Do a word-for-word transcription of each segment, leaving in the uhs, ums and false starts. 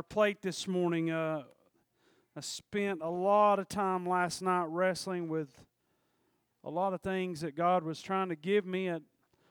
our plate this morning. Uh, I spent a lot of time last night wrestling with a lot of things that God was trying to give me. It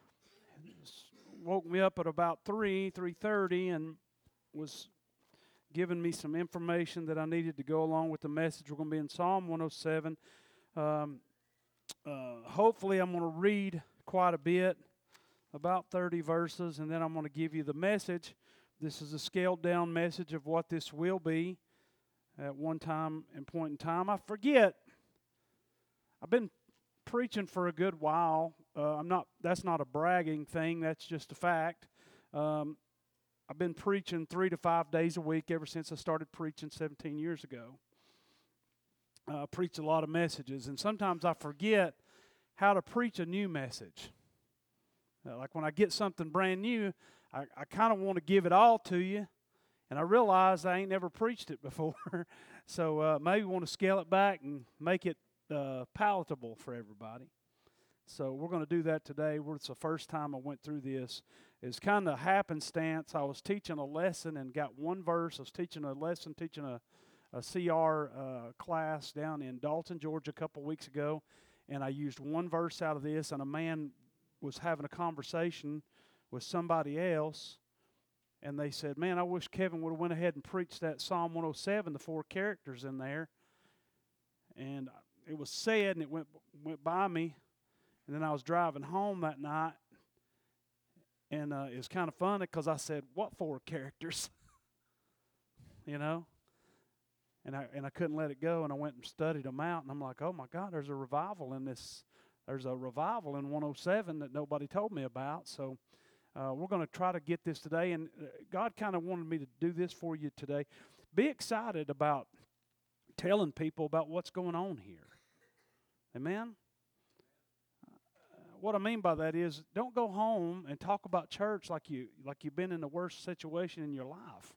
woke me up at about three, three thirty, and was giving me some information that I needed to go along with the message. We're going to be in Psalm one oh seven. Um, uh, hopefully, I'm going to read quite a bit, about thirty verses, and then I'm going to give you the message. This is a scaled-down message of what this will be at one time and point in time. I forget. I've been preaching for a good while. Uh, I'm not. That's not a bragging thing. That's just a fact. Um, I've been preaching three to five days a week ever since I started preaching seventeen years ago. Uh, I preach a lot of messages, and sometimes I forget how to preach a new message. Uh, like when I get something brand new, I, I kind of want to give it all to you, and I realize I ain't never preached it before. so uh, maybe want to scale it back and make it uh, palatable for everybody. So we're going to do that today. It's the first time I went through this. It's kind of happenstance. I was teaching a lesson and got one verse. I was teaching a lesson, teaching a, a C R uh, class down in Dalton, Georgia a couple weeks ago, and I used one verse out of this, and a man was having a conversation with somebody else, and they said, man, I wish Kevin would have went ahead and preached that Psalm one oh seven, the four characters in there. And it was said, and it went went by me. And then I was driving home that night, and uh, it was kind of funny because I said, what four characters? you know? And I, and I couldn't let it go, and I went and studied them out, and I'm like, oh, my God, there's a revival in this. There's a revival in one oh seven that nobody told me about. So uh, we're going to try to get this today, and God kind of wanted me to do this for you today. Be excited about telling people about what's going on here. Amen? What I mean by that is, don't go home and talk about church like you like you've been in the worst situation in your life.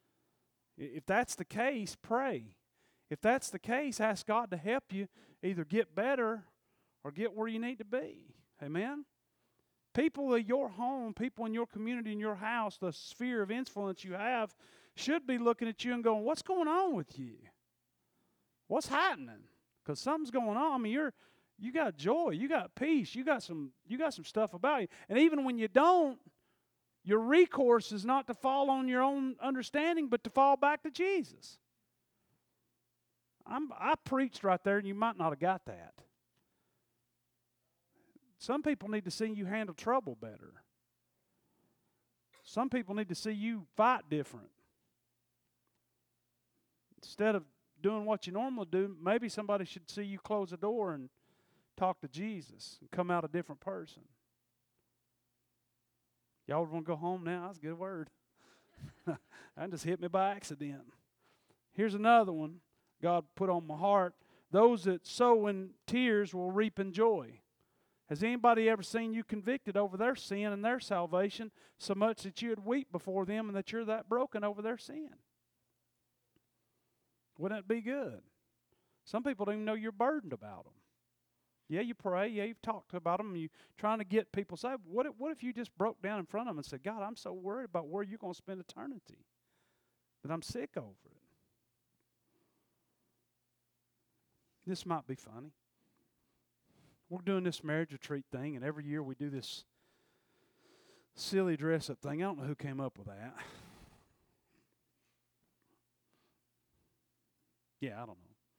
If that's the case, pray. If that's the case, ask God to help you either get better or get where you need to be. Amen? People in your home, people in your community, in your house, the sphere of influence you have, should be looking at you and going, what's going on with you? What's happening? Because something's going on. I mean, you're You got joy, you got peace, you got some you got some stuff about you. And even when you don't, your recourse is not to fall on your own understanding, but to fall back to Jesus. I'm, I preached right there, and you might not have got that. Some people need to see you handle trouble better. Some people need to see you fight different. Instead of doing what you normally do, maybe somebody should see you close the door and talk to Jesus and come out a different person. Y'all want to go home now? That's a good word. That just hit me by accident. Here's another one God put on my heart. Those that sow in tears will reap in joy. Has anybody ever seen you convicted over their sin and their salvation so much that you'd weep before them and that you're that broken over their sin? Wouldn't it be good? Some people don't even know you're burdened about them. Yeah, you pray. Yeah, you've talked about them. You're trying to get people to say, what if, what if you just broke down in front of them and said, God, I'm so worried about where you're going to spend eternity that I'm sick over it. This might be funny. We're doing this marriage retreat thing, and every year we do this silly dress-up thing. I don't know who came up with that. Yeah, I don't know.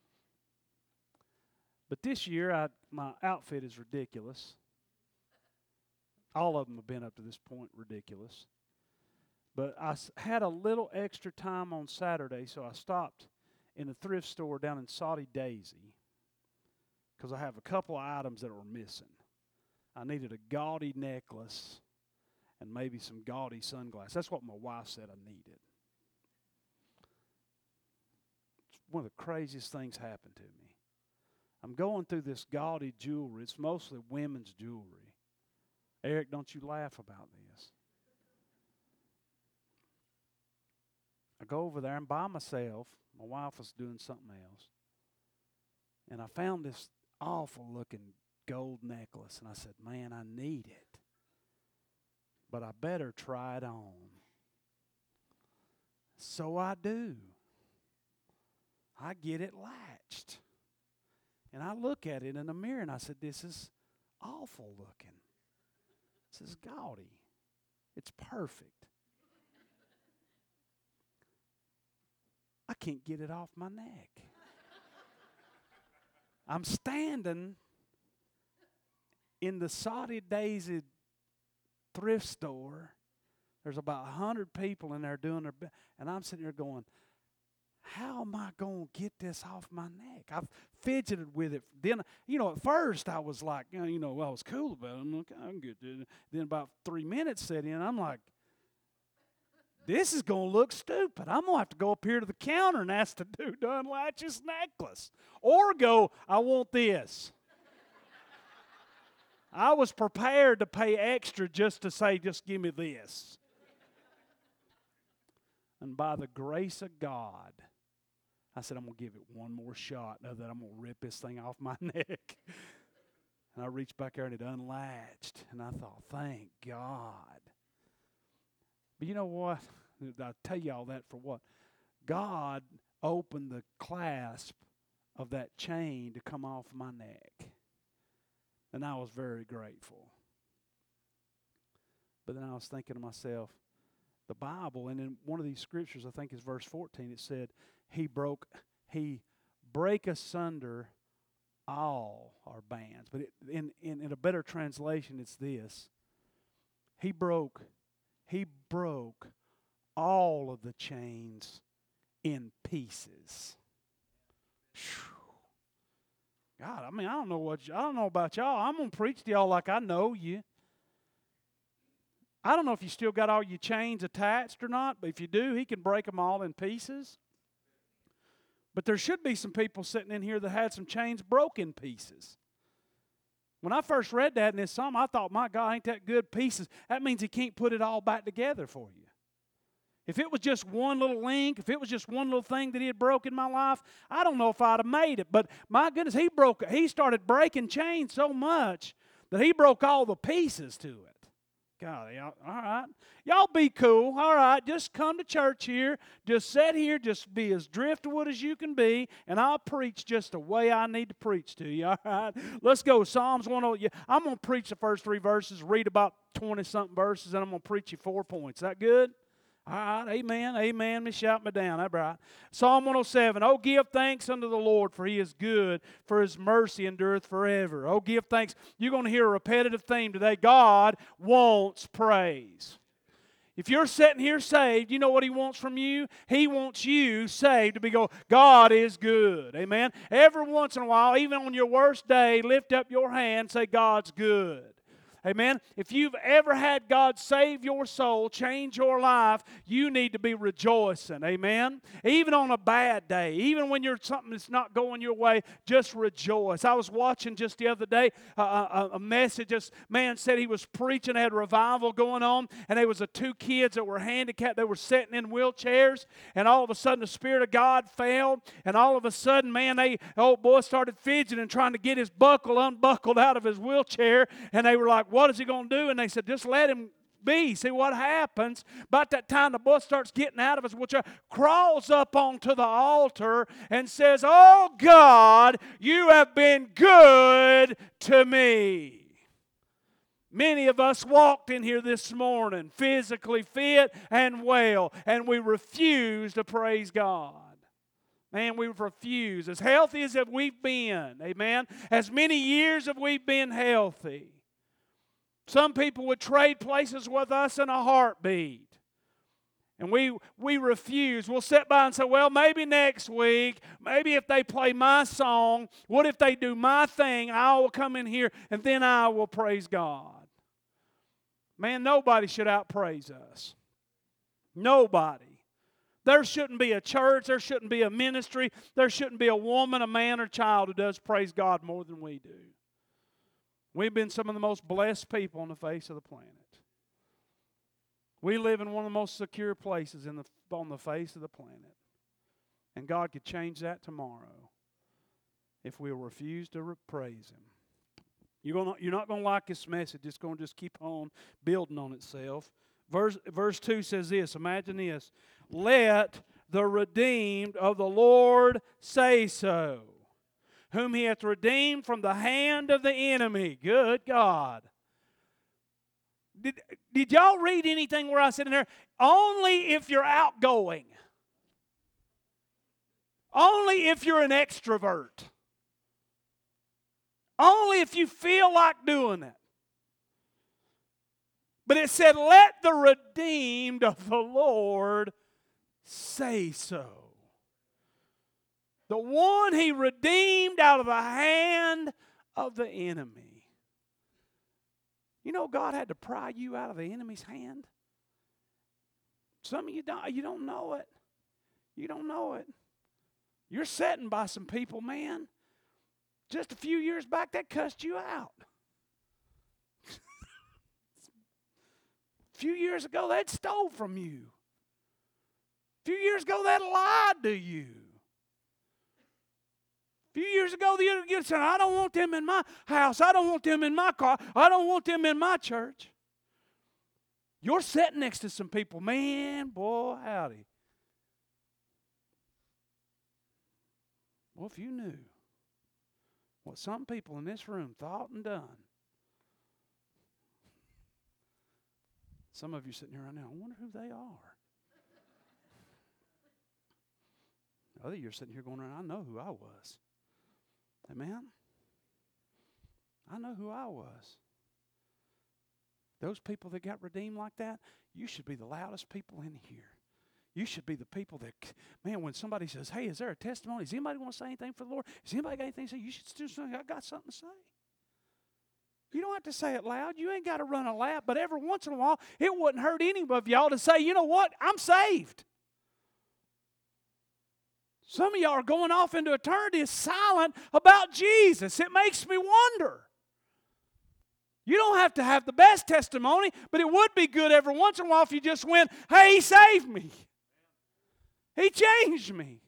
But this year, I, my outfit is ridiculous. All of them have been up to this point ridiculous. But I had a little extra time on Saturday, so I stopped in a thrift store down in Saudi Daisy because I have a couple of items that were missing. I needed a gaudy necklace and maybe some gaudy sunglasses. That's what my wife said I needed. One of the craziest things happened to me. I'm going through this gaudy jewelry. It's mostly women's jewelry. Eric, don't you laugh about this. I go over there and by myself. My wife was doing something else. And I found this awful looking gold necklace. And I said, man, I need it. But I better try it on. so I do. I get it latched. And I look at it in the mirror and I said, this is awful looking. This is gaudy. It's perfect. I can't get it off my neck. I'm standing in the Saudi Daisy thrift store. There's about a hundred people in there doing their best, and I'm sitting there going, how am I going to get this off my neck? I've fidgeted with it. Then, you know, at first I was like, you know, you know I was cool about it. I'm like, I can get this. Then about three minutes set in, I'm like, this is going to look stupid. I'm going to have to go up here to the counter and ask the dude to unlatch his necklace. Or go, I want this. I was prepared to pay extra just to say, just give me this. And by the grace of God, I said, I'm going to give it one more shot. Now that I'm going to rip this thing off my neck. And I reached back there and it unlatched. And I thought, thank God. But you know what? I tell you all that for what? God opened the clasp of that chain to come off my neck. And I was very grateful. But then I was thinking to myself, the Bible, and in one of these scriptures, I think is verse fourteen, it said, He broke, He break asunder all our bands. But it, in, in, in a better translation, it's this. He broke, He broke all of the chains in pieces. Whew. God, I mean, I don't know what I don't know about y'all. I'm gonna preach to y'all like I know you. I don't know if you still got all your chains attached or not, but if you do, He can break them all in pieces. But there should be some people sitting in here that had some chains broke in pieces. When I first read that in this psalm, I thought, my God, ain't that good pieces? That means He can't put it all back together for you. If it was just one little link, if it was just one little thing that He had broke in my life, I don't know if I'd have made it. But my goodness, He broke. He started breaking chains so much that He broke all the pieces to it. God, y'all, all right. Y'all be cool. All right, just come to church here. Just sit here. Just be as driftwood as you can be, and I'll preach just the way I need to preach to you. All right, let's go. Psalms one oh. I'm going to preach the first three verses, read about twenty-something verses, and I'm going to preach you four points. Is that good? All right, amen, amen. Me shout me down. That's right. Psalm one oh seven. Oh, give thanks unto the Lord, for He is good, for His mercy endureth forever. Oh, give thanks. You're going to hear a repetitive theme today. God wants praise. If you're sitting here saved, you know what He wants from you? He wants you saved to be go, God is good. Amen. Every once in a while, even on your worst day, lift up your hand and say, God's good. Amen. If you've ever had God save your soul, change your life, you need to be rejoicing. Amen. Even on a bad day, even when you're something that's not going your way, just rejoice. I was watching just the other day uh, a, a message. This man said he was preaching, had revival going on, and there was a two kids that were handicapped. They were sitting in wheelchairs, and all of a sudden the Spirit of God fell, and all of a sudden, man, they old boy started fidgeting, trying to get his buckle unbuckled out of his wheelchair, and they were like, what is he going to do? And they said, just let him be. See what happens. About that time, the boy starts getting out of his wheelchair, crawls up onto the altar and says, oh God, you have been good to me. Many of us walked in here this morning physically fit and well, and we refuse to praise God. Man, we refuse. As healthy as we've been, amen, as many years have we been healthy. Some people would trade places with us in a heartbeat. And we we refuse. We'll sit by and say, well, maybe next week, maybe if they play my song, what if they do my thing, I will come in here and then I will praise God. Man, nobody should outpraise us. Nobody. There shouldn't be a church, there shouldn't be a ministry, there shouldn't be a woman, a man, or child who does praise God more than we do. We've been some of the most blessed people on the face of the planet. We live in one of the most secure places in the, on the face of the planet. And God could change that tomorrow if we'll refuse to re- praise Him. You're, gonna, you're not going to like this message. It's going to just keep on building on itself. Verse, verse two says this. Imagine this. Let the redeemed of the Lord say so. Whom he hath redeemed from the hand of the enemy. Good God. Did, did y'all read anything where I said in there, only if you're outgoing? Only if you're an extrovert. Only if you feel like doing it. But it said, let the redeemed of the Lord say so. The one he redeemed out of the hand of the enemy. You know God had to pry you out of the enemy's hand? Some of you don't, you don't know it. You don't know it. You're sitting by some people, man. Just a few years back, that cussed you out. A few years ago, they'd stole from you. A few years ago, they'd lied to you. A few years ago, you said, I don't want them in my house. I don't want them in my car. I don't want them in my church. You're sitting next to some people. Man, boy, howdy. Well, if you knew what some people in this room thought and done. Some of you sitting here right now, I wonder who they are. Other you're sitting here going, I know who I was. Amen? I know who I was. Those people that got redeemed like that, you should be the loudest people in here. You should be the people that, man, when somebody says, hey, is there a testimony? Does anybody want to say anything for the Lord? Does anybody got anything to say? You should do something. I got something to say. You don't have to say it loud. You ain't got to run a lap. But every once in a while, it wouldn't hurt any of y'all to say, you know what? I'm saved. Some of y'all are going off into eternity silent about Jesus. It makes me wonder. You don't have to have the best testimony, but it would be good every once in a while if you just went, hey, he saved me. He changed me.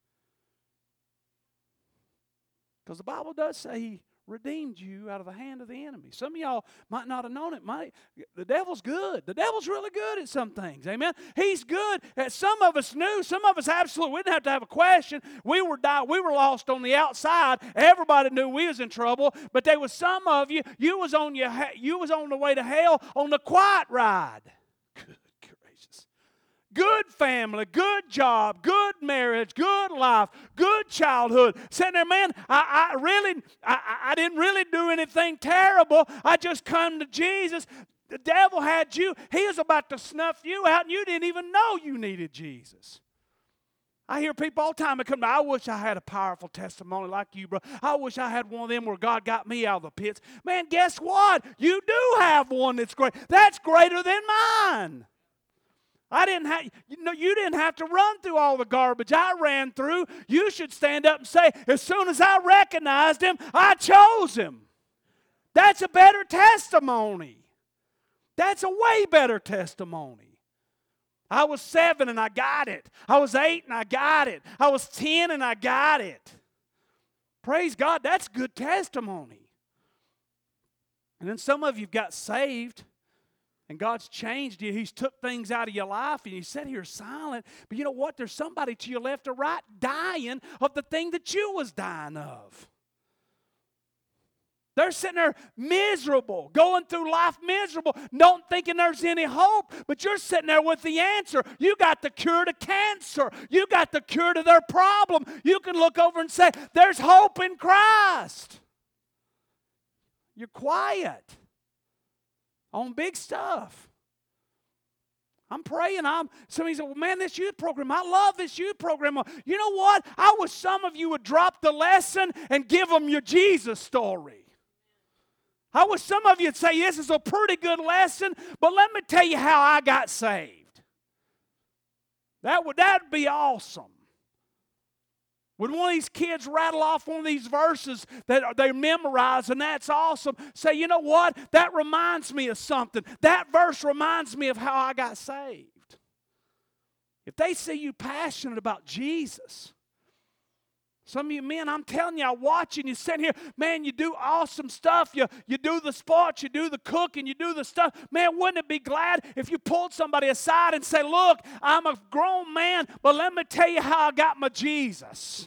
Because the Bible does say he redeemed you out of the hand of the enemy. Some of y'all might not have known it. Might, the devil's good. The devil's really good at some things. Amen. He's good at some of us knew. Some of us absolutely. We didn't have to have a question. We were die, We were lost on the outside. Everybody knew we was in trouble. But there was some of you. You was on your. You was on the way to hell on the quiet ride. Good gracious. Good family, good job, good marriage, good life, good childhood. Sitting there, man, I, I really, I, I didn't really do anything terrible. I just come to Jesus. The devil had you. He was about to snuff you out, and you didn't even know you needed Jesus. I hear people all the time that come to, I wish I had a powerful testimony like you, bro. I wish I had one of them where God got me out of the pits. Man, guess what? You do have one that's great. That's greater than mine. I didn't have, you know, you didn't have to run through all the garbage I ran through. You should stand up and say, as soon as I recognized him, I chose him. That's a better testimony. That's a way better testimony. I was seven and I got it. I was eight and I got it. I was ten and I got it. Praise God, that's good testimony. And then some of you got saved. And God's changed you. He's took things out of your life and you sit here silent. But you know what? There's somebody to your left or right dying of the thing that you was dying of. They're sitting there miserable, going through life miserable, not thinking there's any hope. But you're sitting there with the answer. You got the cure to cancer. You got the cure to their problem. You can look over and say, there's hope in Christ. You're quiet on big stuff. I'm praying. I'm, somebody said, well, man, this youth program, I love this youth program. You know what? I wish some of you would drop the lesson and give them your Jesus story. I wish some of you would say, this is a pretty good lesson, but let me tell you how I got saved. That would that'd be awesome. When one of these kids rattle off one of these verses that they memorize, and that's awesome, say, you know what? That reminds me of something. That verse reminds me of how I got saved. If they see you passionate about Jesus, Some of you men, I'm telling you, I watch you and you sit here, man, you do awesome stuff. You, you do the sports, you do the cooking, you do the stuff. Man, wouldn't it be glad if you pulled somebody aside and say, look, I'm a grown man, but let me tell you how I got my Jesus.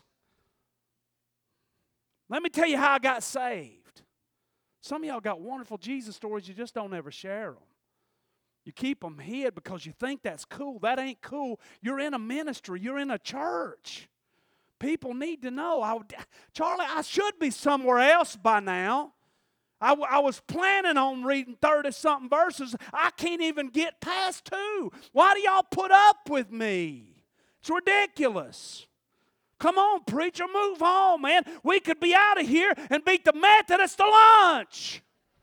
Let me tell you how I got saved. Some of y'all got wonderful Jesus stories, you just don't ever share them. You keep them hid because you think that's cool. That ain't cool. You're in a ministry. You're in a church. People need to know. I would, Charlie, I should be somewhere else by now. I, w- I was planning on reading thirty-something verses. I can't even get past two. Why do y'all put up with me? It's ridiculous. Come on, preacher, move on, man. We could be out of here and beat the Methodists to lunch.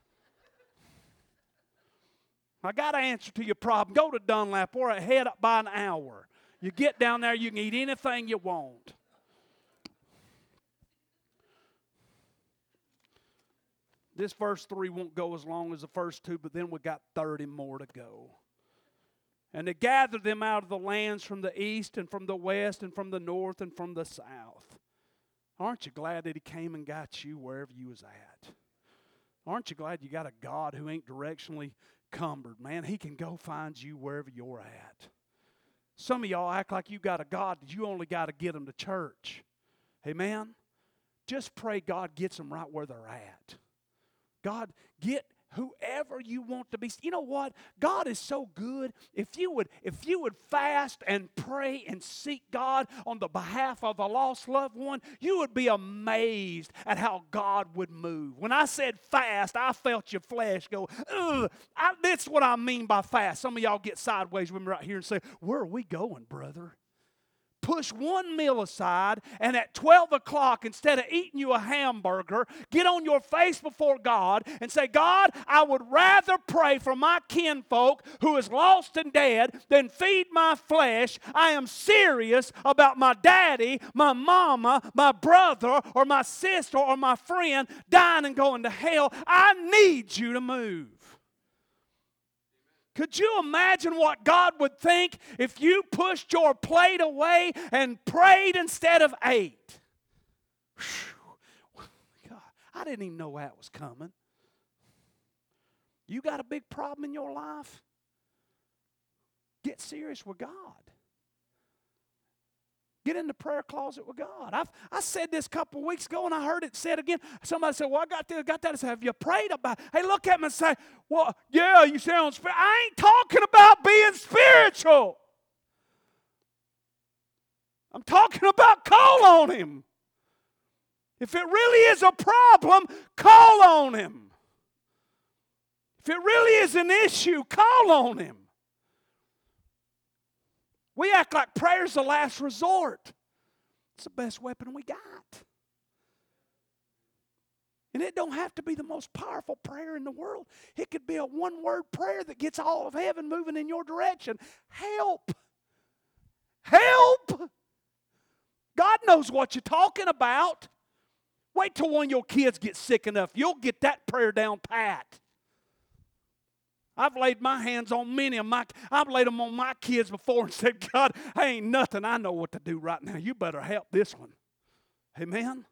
I got to answer to your problem. Go to Dunlap. We're ahead up by an hour. You get down there, you can eat anything you want. This verse three won't go as long as the first two, but then we got thirty more to go. And they gathered them out of the lands from the east and from the west and from the north and from the south. Aren't you glad that he came and got you wherever you was at? Aren't you glad you got a God who ain't directionally cumbered, man? He can go find you wherever you're at. Some of y'all act like you got a God that you only got to get them to church. Amen? Just pray God gets them right where they're at. God, get whoever you want to be. You know what? God is so good. If you would, if you would fast and pray and seek God on the behalf of a lost loved one, you would be amazed at how God would move. When I said fast, I felt your flesh go, ugh. I, that's what I mean by fast. Some of y'all get sideways with me right here and say, where are we going, brother? Push one meal aside, and at twelve o'clock, instead of eating you a hamburger, get on your face before God and say, God, I would rather pray for my kinfolk who is lost and dead than feed my flesh. I am serious about my daddy, my mama, my brother, or my sister, or my friend dying and going to hell. I need you to move. Could you imagine what God would think if you pushed your plate away and prayed instead of ate? God, I didn't even know that was coming. You got a big problem in your life? Get serious with God. Get in the prayer closet with God. I've, I said this a couple of weeks ago, and I heard it said again. Somebody said, well, I got this, got that. I said, have you prayed about it? Hey, look at me and say, well, yeah, you sound spiritual. I ain't talking about being spiritual. I'm talking about call on Him. If it really is a problem, call on Him. If it really is an issue, call on Him. We act like prayer's the last resort. It's the best weapon we got. And it don't have to be the most powerful prayer in the world. It could be a one-word prayer that gets all of heaven moving in your direction. Help! Help! God knows what you're talking about. Wait till one of your kids gets sick enough. You'll get that prayer down pat. I've laid my hands on many of my, I've laid them on my kids before and said, God, I ain't nothing. I know what to do right now. You better help this one. Amen?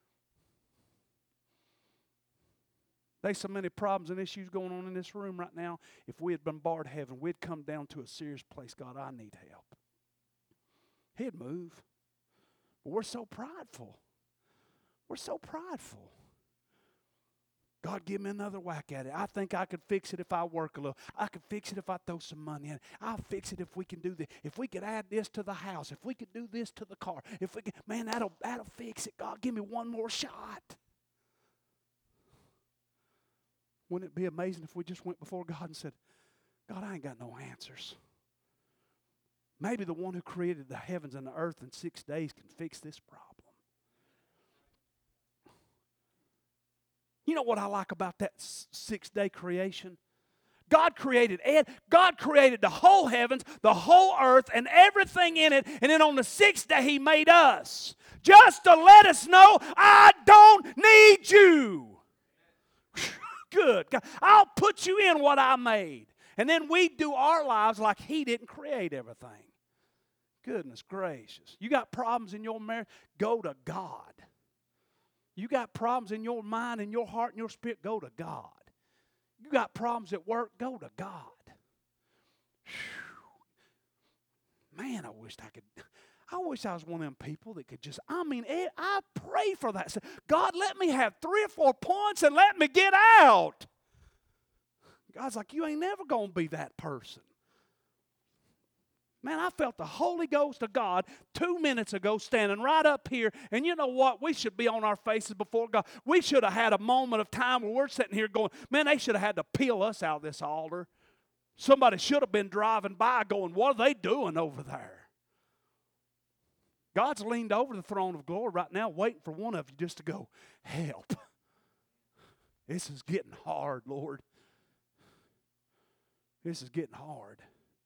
There's so many problems and issues going on in this room right now. If we had bombarded heaven, we'd come down to a serious place. God, I need help. He'd move. But we're so prideful. We're so prideful. God, give me another whack at it. I think I could fix it if I work a little. I could fix it if I throw some money in it. I'll fix it if we can do this. If we could add this to the house. If we could do this to the car. If we could, man, that'll, that'll fix it. God, give me one more shot. Wouldn't it be amazing if we just went before God and said, God, I ain't got no answers. Maybe the one who created the heavens and the earth in six days can fix this problem. You know what I like about that six-day creation? God created Ed. God created the whole heavens, the whole earth, and everything in it. And then on the sixth day, He made us. Just to let us know, I don't need you. Good. God, I'll put you in what I made. And then we do our lives like He didn't create everything. Goodness gracious. You got problems in your marriage? Go to God. You got problems in your mind and your heart and your spirit? Go to God. You got problems at work? Go to God. Whew. Man, I wish I could. I wish I was one of them people that could just, I mean, I pray for that. God, let me have three or four points and let me get out. God's like, you ain't never going to be that person. Man, I felt the Holy Ghost of God two minutes ago standing right up here. And you know what? We should be on our faces before God. We should have had a moment of time where we're sitting here going, man, they should have had to peel us out of this altar. Somebody should have been driving by going, what are they doing over there? God's leaned over the throne of glory right now waiting for one of you just to go, help. This is getting hard, Lord. This is getting hard.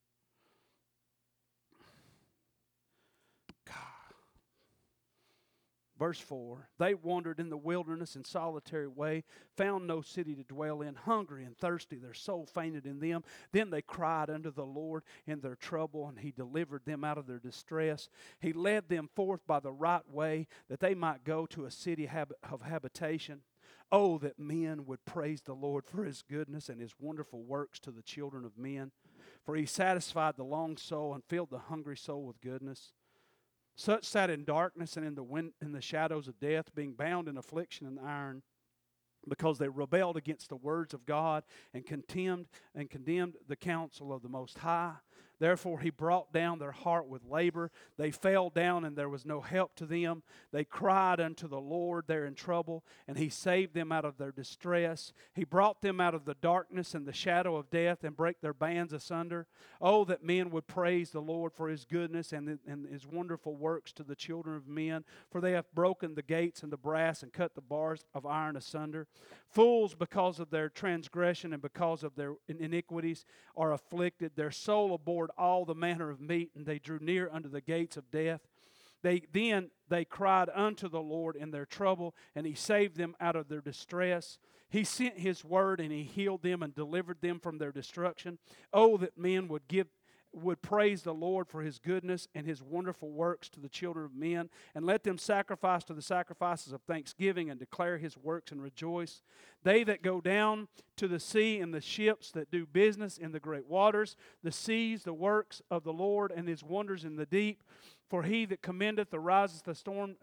Verse four, they wandered in the wilderness in solitary way, found no city to dwell in, hungry and thirsty, their soul fainted in them. Then they cried unto the Lord in their trouble, and he delivered them out of their distress. He led them forth by the right way, that they might go to a city of habitation. Oh, that men would praise the Lord for his goodness and his wonderful works to the children of men. For he satisfied the long soul and filled the hungry soul with goodness. Such sat in darkness and in the wind, in the shadows of death, being bound in affliction and iron, because they rebelled against the words of God and condemned and condemned the counsel of the Most High. Therefore he brought down their heart with labor. They fell down, and there was no help to them. They cried unto the Lord, they're in trouble, and he saved them out of their distress. He brought them out of the darkness and the shadow of death, and brake their bands asunder. Oh, that men would praise the Lord for his goodness and, the, and his wonderful works to the children of men. For they have broken the gates and the brass, and cut the bars of iron asunder. Fools, because of their transgression and because of their iniquities, are afflicted. Their soul abhorred all the manner of meat, and they drew near unto the gates of death. They then they cried unto the Lord in their trouble, and he saved them out of their distress. He sent his word, and he healed them and delivered them from their destruction. Oh, that men would give would praise the Lord for his goodness and his wonderful works to the children of men, and let them sacrifice to the sacrifices of thanksgiving and declare his works and rejoice. They that go down to the sea, and the ships that do business in the great waters, the seas, the works of the Lord and his wonders in the deep. For he that commendeth arises the storm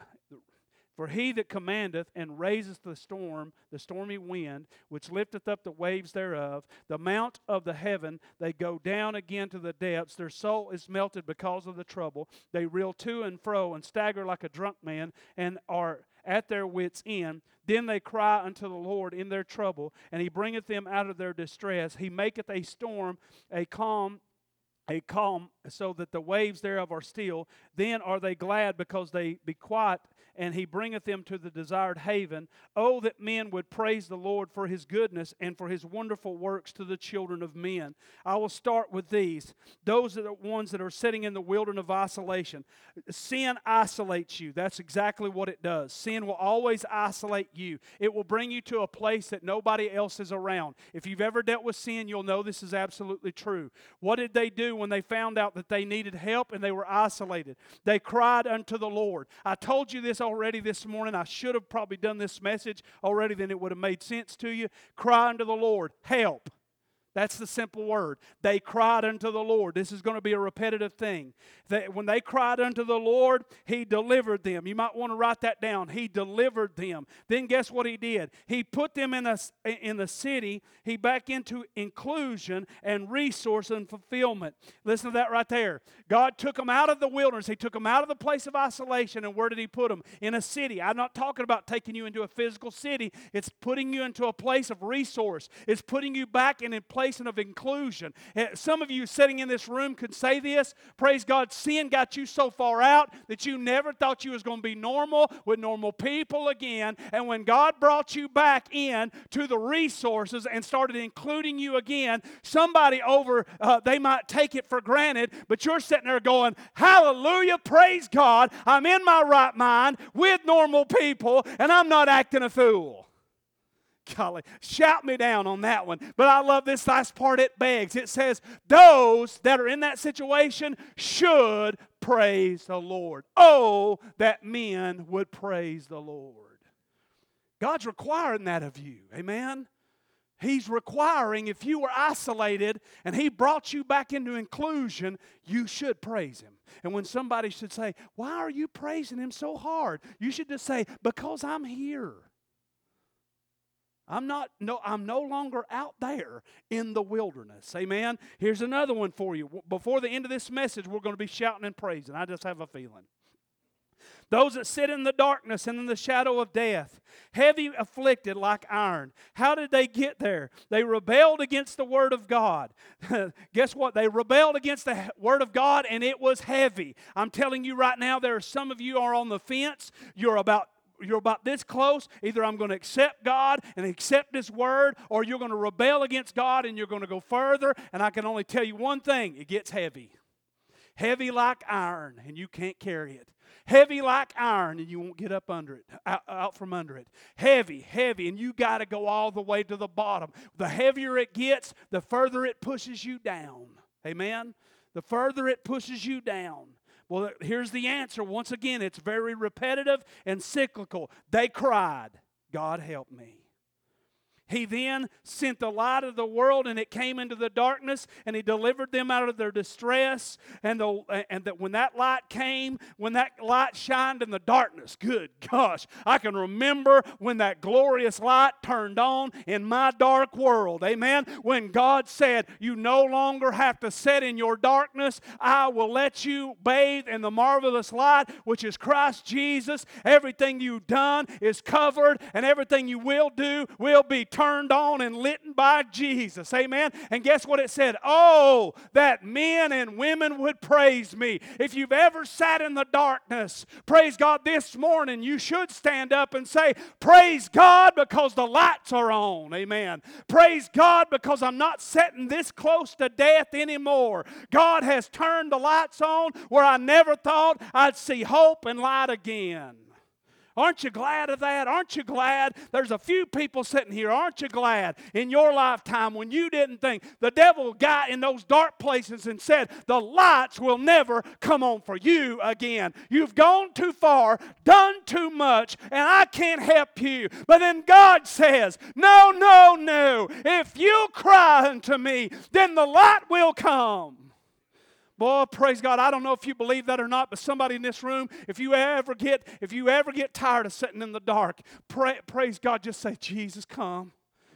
For he that commandeth and raiseth the storm, the stormy wind, which lifteth up the waves thereof, the mount of the heaven, they go down again to the depths. Their soul is melted because of the trouble. They reel to and fro and stagger like a drunk man, and are at their wits' end. Then they cry unto the Lord in their trouble, and he bringeth them out of their distress. He maketh a storm, a calm, a calm, so that the waves thereof are still. Then are they glad because they be quiet, and he bringeth them to the desired haven. Oh, that men would praise the Lord for his goodness and for his wonderful works to the children of men. I will start with these. Those are the ones that are sitting in the wilderness of isolation. Sin isolates you. That's exactly what it does. Sin will always isolate you. It will bring you to a place that nobody else is around. If you've ever dealt with sin, you'll know this is absolutely true. What did they do when they found out that they needed help and they were isolated? They cried unto the Lord. I told you this already this morning. I should have probably done this message already, then it would have made sense to you. Cry unto the Lord, help. That's the simple word. They cried unto the Lord. This is going to be a repetitive thing. They, when they cried unto the Lord, he delivered them. You might want to write that down. He delivered them. Then guess what he did? He put them in, a, in the city. He back into inclusion and resource and fulfillment. Listen to that right there. God took them out of the wilderness. He took them out of the place of isolation. And where did he put them? In a city. I'm not talking about taking you into a physical city. It's putting you into a place of resource. It's putting you back in a place of inclusion. Some of you sitting in this room could say this. Praise God, sin got you so far out that you never thought you was going to be normal with normal people again. And when God brought you back in to the resources and started including you again, somebody over, uh, they might take it for granted, but you're sitting there going, hallelujah, praise God, I'm in my right mind with normal people, and I'm not acting a fool. Golly, shout me down on that one. But I love this last part it begs. It says, those that are in that situation should praise the Lord. Oh, that men would praise the Lord. God's requiring that of you. Amen? He's requiring, if you were isolated and He brought you back into inclusion, you should praise Him. And when somebody should say, why are you praising Him so hard? You should just say, because I'm here. I'm not, no, I'm no longer out there in the wilderness. Amen? Here's another one for you. Before the end of this message, we're going to be shouting and praising. I just have a feeling. Those that sit in the darkness and in the shadow of death, heavy afflicted like iron. How did they get there? They rebelled against the Word of God. Guess what? They rebelled against the Word of God, and it was heavy. I'm telling you right now, there are some of you are on the fence. You're about You're about this close. Either I'm going to accept God and accept His Word, or you're going to rebel against God and you're going to go further. And I can only tell you one thing. It gets heavy. Heavy like iron, and you can't carry it. Heavy like iron, and you won't get up under it, out, out from under it. Heavy, heavy, and you got to go all the way to the bottom. The heavier it gets, the further it pushes you down. Amen? The further it pushes you down. Well, here's the answer. Once again, it's very repetitive and cyclical. They cried, God help me. He then sent the light of the world, and it came into the darkness, and He delivered them out of their distress. And, the, and that when that light came, when that light shined in the darkness, good gosh, I can remember when that glorious light turned on in my dark world. Amen? When God said, you no longer have to sit in your darkness. I will let you bathe in the marvelous light, which is Christ Jesus. Everything you've done is covered, and everything you will do will be turned on and lit by Jesus. Amen. And guess what it said? Oh, that men and women would praise me. If you've ever sat in the darkness, praise God, this morning you should stand up and say, praise God because the lights are on. Amen. Praise God because I'm not sitting this close to death anymore. God has turned the lights on where I never thought I'd see hope and light again. Aren't you glad of that? Aren't you glad? There's a few people sitting here. Aren't you glad in your lifetime when you didn't think the devil got in those dark places and said, the lights will never come on for you again. You've gone too far, done too much, and I can't help you. But then God says, no, no, no. If you cry unto me, then the light will come. Boy, praise God. I don't know if you believe that or not, but somebody in this room, if you ever get, if you ever get tired of sitting in the dark, pray, praise God, just say, Jesus, come.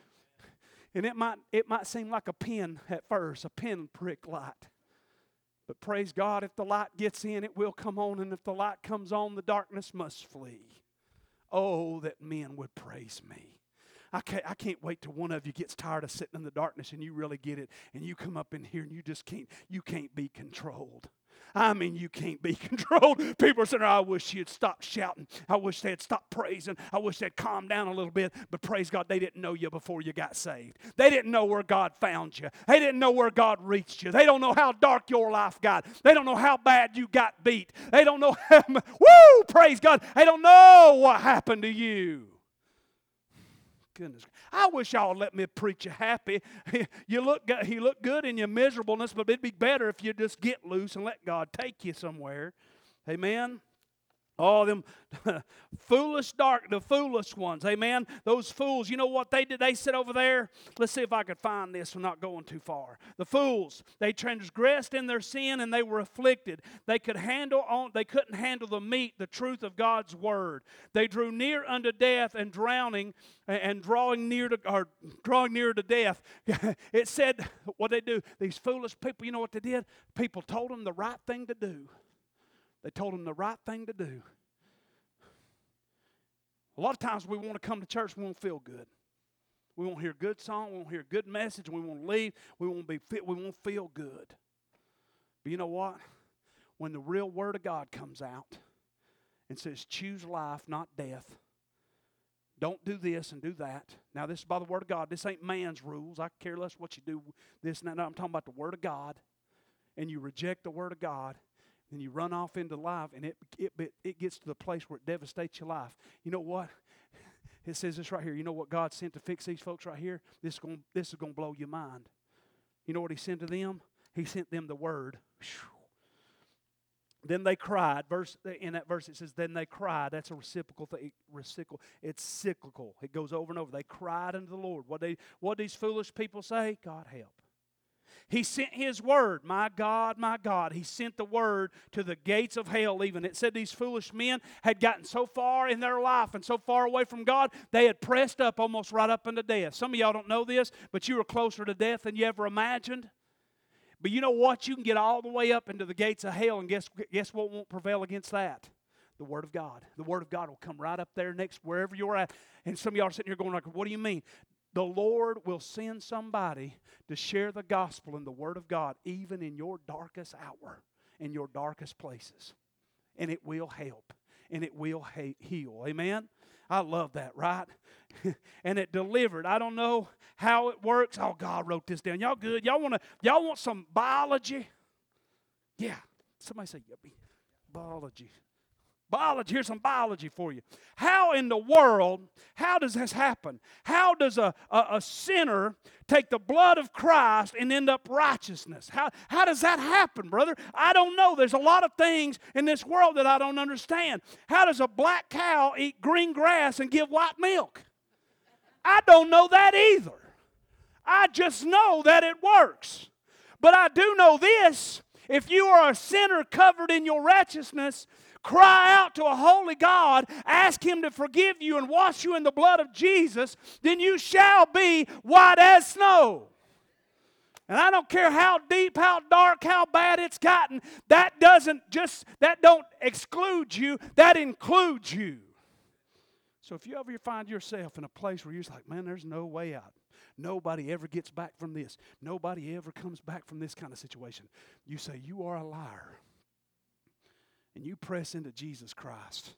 And it might, it might seem like a pin at first, a pin prick light. But praise God, if the light gets in, it will come on. And if the light comes on, the darkness must flee. Oh, that men would praise me. I can't, I can't wait till one of you gets tired of sitting in the darkness and you really get it, and you come up in here and you just can't, you can't be controlled. I mean, you can't be controlled. People are saying, I wish you'd stop shouting. I wish they'd stop praising. I wish they'd calm down a little bit. But praise God, they didn't know you before you got saved. They didn't know where God found you. They didn't know where God reached you. They don't know how dark your life got. They don't know how bad you got beat. They don't know how, woo, praise God. They don't know what happened to you. Goodness. I wish y'all would let me preach you happy. You look good, you look good in your miserableness, but it'd be better if you just get loose and let God take you somewhere. Amen. All them foolish dark, the foolish ones, amen. Those fools, you know what they did? They sit over there. Let's see if I could find this. I'm not going too far. The fools, they transgressed in their sin and they were afflicted. They could handle on. They couldn't handle the meat, the truth of God's word. They drew near unto death and drowning and drawing near to or drawing near to death. It said what they do. These foolish people, you know what they did? People told them the right thing to do. They told them the right thing to do. A lot of times we want to come to church, we won't feel good. We won't hear a good song, we won't hear a good message, we won't leave, we won't be fit, we won't feel good. But you know what? When the real Word of God comes out and says, choose life, not death. Don't do this and do that. Now, this is by the Word of God. This ain't man's rules. I care less what you do, this and that. No, I'm talking about the Word of God. And you reject the Word of God. And you run off into life, and it, it it gets to the place where it devastates your life. You know what? It says this right here. You know what God sent to fix these folks right here? This is going this is going to blow your mind. You know what He sent to them? He sent them the Word. Whew. Then they cried. Verse in that verse it says, "Then they cried." That's a reciprocal thing. Reciprocal. It's cyclical. It goes over and over. They cried unto the Lord. What they what these foolish people say? God help. He sent His word. My God, my God. He sent the word to the gates of hell even. It said these foolish men had gotten so far in their life and so far away from God, they had pressed up almost right up into death. Some of y'all don't know this, but you were closer to death than you ever imagined. But you know what? You can get all the way up into the gates of hell, and guess, guess what won't prevail against that? The Word of God. The Word of God will come right up there next, wherever you're at. And some of y'all are sitting here going like, what do you mean? The Lord will send somebody to share the gospel and the Word of God even in your darkest hour, in your darkest places. And it will help, and it will he- heal. Amen? I love that, right? And it delivered. I don't know how it works. Oh, God wrote this down. Y'all good? Y'all want to? Y'all want some biology? Yeah. Somebody say, yeah, biology. Biology. Here's some biology for you. How in the world, how does this happen? How does a, a, a sinner take the blood of Christ and end up righteousness? How, how does that happen, brother? I don't know. There's a lot of things in this world that I don't understand. How does a black cow eat green grass and give white milk? I don't know that either. I just know that it works. But I do know this. If you are a sinner covered in your righteousness, cry out to a holy God, ask Him to forgive you and wash you in the blood of Jesus, then you shall be white as snow. And I don't care how deep, how dark, how bad it's gotten, that doesn't just, that don't exclude you, that includes you. So if you ever find yourself in a place where you're just like, man, there's no way out. Nobody ever gets back from this. Nobody ever comes back from this kind of situation. You say, you are a liar. And you press into Jesus Christ.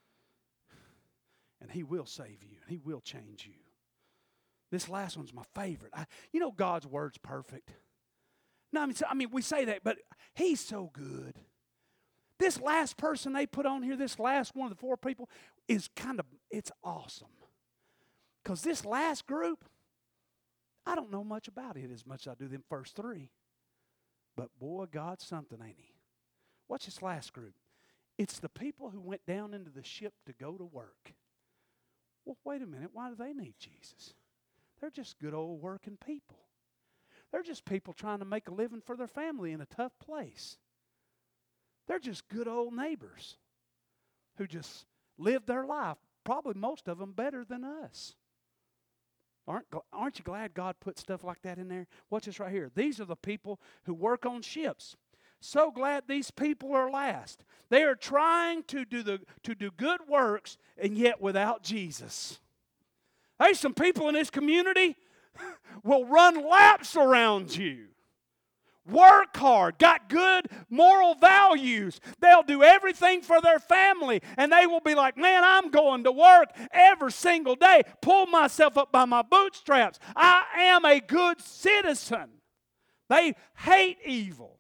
And He will save you. And He will change you. This last one's my favorite. I, you know God's Word's perfect. No, I mean, I mean, we say that, but He's so good. This last person they put on here, this last one of the four people, is kind of, it's awesome. Because this last group, I don't know much about it as much as I do them first three. But boy, God's something, ain't He? Watch this last group. It's the people who went down into the ship to go to work. Well, wait a minute. Why do they need Jesus? They're just good old working people. They're just people trying to make a living for their family in a tough place. They're just good old neighbors who just live their life, probably most of them better than us. Aren't, aren't you glad God put stuff like that in there? Watch this right here. These are the people who work on ships. So glad these people are last. They are trying to do the to do good works, and yet without Jesus. There's some people in this community will run laps around you. Work hard, got good moral values. They'll do everything for their family, and they will be like, man, I'm going to work every single day. Pull myself up by my bootstraps. I am a good citizen. They hate evil.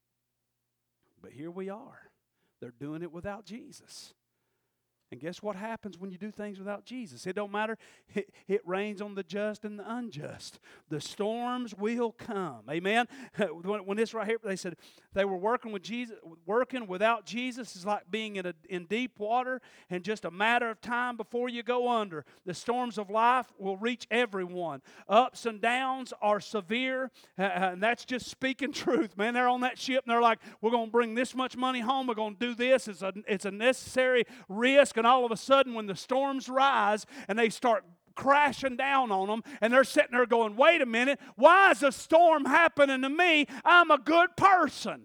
But here we are. They're doing it without Jesus. And guess what happens when you do things without Jesus? It don't matter. It, it rains on the just and the unjust. The storms will come. Amen? When, when this right here, they said they were working with Jesus, working without Jesus is like being in, a, in deep water and just a matter of time before you go under. The storms of life will reach everyone. Ups and downs are severe, uh, and that's just speaking truth, man. They're on that ship, and they're like, we're going to bring this much money home. We're going to do this. It's a, it's a necessary risk. And all of a sudden, when the storms rise and they start crashing down on them, and they're sitting there going, wait a minute, why is a storm happening to me? I'm a good person.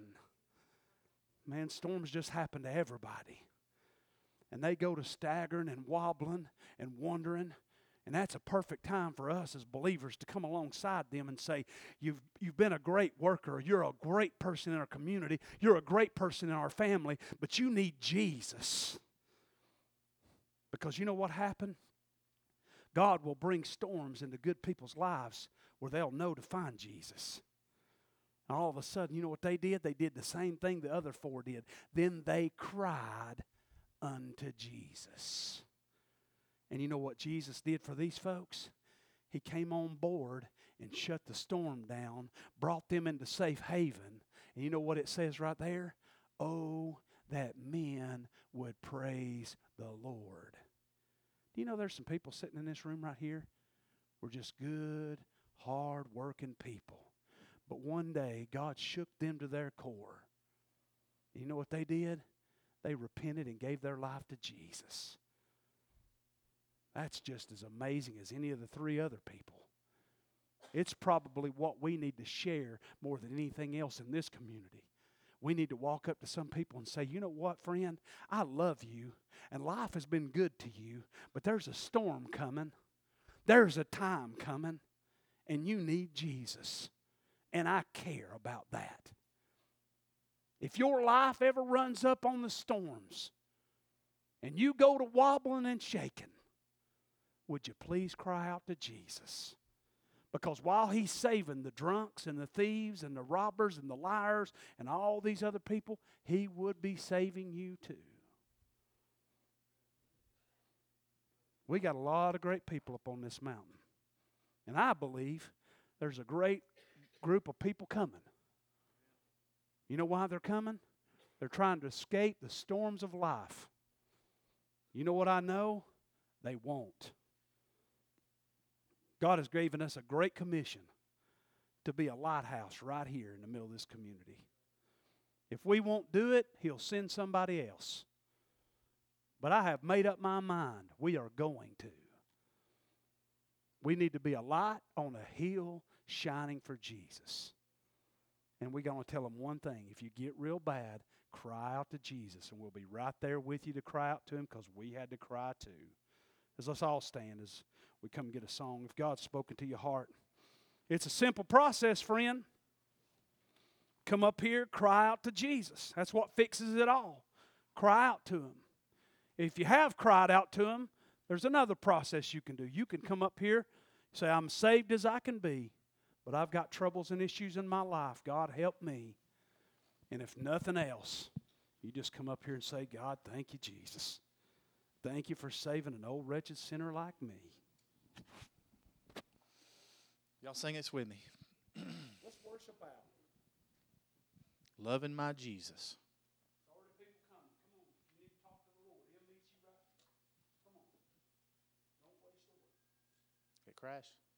Man, storms just happen to everybody. And they go to staggering and wobbling and wondering. And that's a perfect time for us as believers to come alongside them and say, you've, you've been a great worker. You're a great person in our community. You're a great person in our family. But you need Jesus. Because you know what happened? God will bring storms into good people's lives where they'll know to find Jesus. And all of a sudden, you know what they did? They did the same thing the other four did. Then they cried unto Jesus. And you know what Jesus did for these folks? He came on board and shut the storm down, brought them into safe haven. And you know what it says right there? Oh, that men would praise the Lord. Do you know there's some people sitting in this room right here? We're just good, hard-working people. But one day, God shook them to their core. You know what they did? They repented and gave their life to Jesus. That's just as amazing as any of the three other people. It's probably what we need to share more than anything else in this community. We need to walk up to some people and say, you know what, friend? I love you, and life has been good to you, but there's a storm coming. There's a time coming, and you need Jesus, and I care about that. If your life ever runs up on the storms, and you go to wobbling and shaking, would you please cry out to Jesus? Because while He's saving the drunks and the thieves and the robbers and the liars and all these other people, He would be saving you too. We got a lot of great people up on this mountain. And I believe there's a great group of people coming. You know why they're coming? They're trying to escape the storms of life. You know what I know? They won't. God has given us a great commission to be a lighthouse right here in the middle of this community. If we won't do it, He'll send somebody else. But I have made up my mind. We are going to. We need to be a light on a hill shining for Jesus. And we're going to tell them one thing. If you get real bad, cry out to Jesus. And we'll be right there with you to cry out to Him because we had to cry too. As let's all stand as we come get a song. If God's spoken to your heart, it's a simple process, friend. Come up here, cry out to Jesus. That's what fixes it all. Cry out to Him. If you have cried out to Him, there's another process you can do. You can come up here, say, I'm saved as I can be, but I've got troubles and issues in my life. God, help me. And if nothing else, you just come up here and say, God, thank you, Jesus. Thank you for saving an old wretched sinner like me. Y'all sing this with me. Let's worship out. Loving my Jesus. Already people coming. Come on. You need to talk to the Lord. He'll meet you right. Come on. Don't waste the word. It crashed.